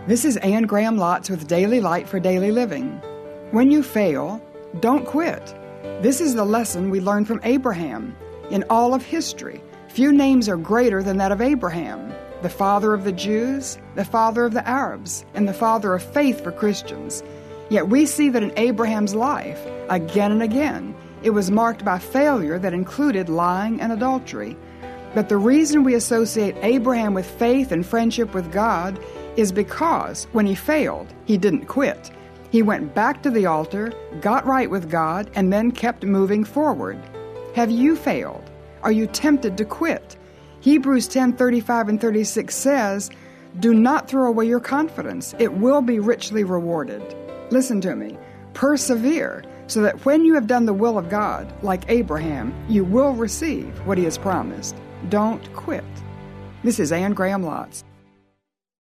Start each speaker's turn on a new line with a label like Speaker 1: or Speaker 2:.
Speaker 1: This is Anne Graham Lotz with Daily Light for Daily Living. When you fail, don't quit. This is the lesson we learned from Abraham. In all of history, few names are greater than that of Abraham, the father of the Jews, the father of the Arabs, and the father of faith for Christians. Yet we see that in Abraham's life, again and again, it was marked by failure that included lying and adultery. But the reason we associate Abraham with faith and friendship with God is because when he failed, he didn't quit. He went back to the altar, got right with God, and then kept moving forward. Have you failed? Are you tempted to quit? Hebrews 10:35 and 36 says, "Do not throw away your confidence. It will be richly rewarded." Listen to me. Persevere so that when you have done the will of God, like Abraham, you will receive what he has promised. Don't quit. This is Anne Graham Lotz.